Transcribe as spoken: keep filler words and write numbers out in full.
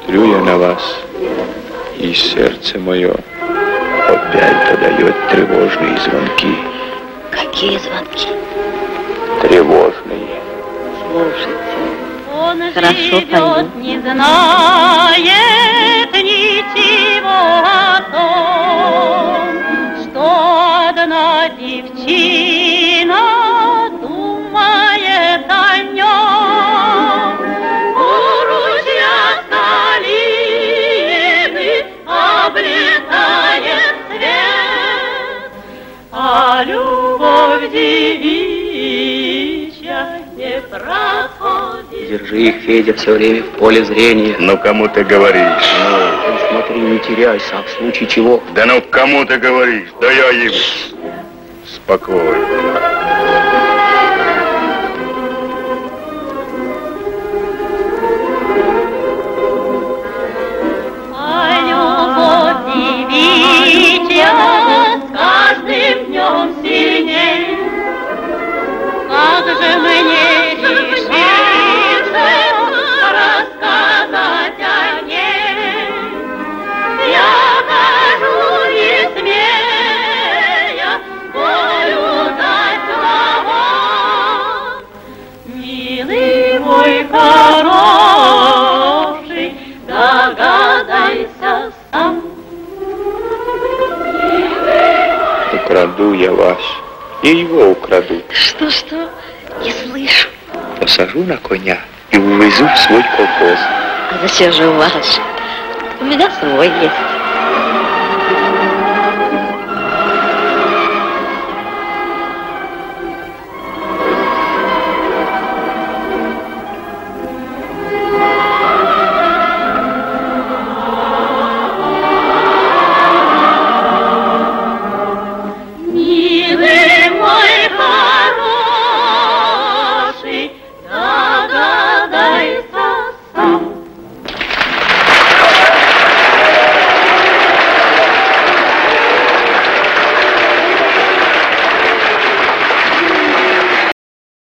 Смотрю я на вас, и сердце мое опять подает тревожные звонки. Какие звонки? Тревожные. Слушайте. Он Хорошо живет, пою. не знает ничего о том, что одна девчина думает о нем. У ручья Столины обретает свет, а любовь девичья не проходит. Держи их, Федя, все время в поле зрения. Ну, кому ты говоришь? Ну, смотри, не теряйся, а в случае чего... Да ну, кому ты говоришь? Да я явлюсь. Спокойно. А любовь девичья с каждым днем сильней. Как же мне решиться рассказать о ней? Я хожу не смея, волю дать слова. Милый мой хороший, догадайся сам. Украду я вас. И его украду. Что-что? Не слышу. Посажу на коня и увезу в свой колхоз. А зачем же ваш? У меня свой есть.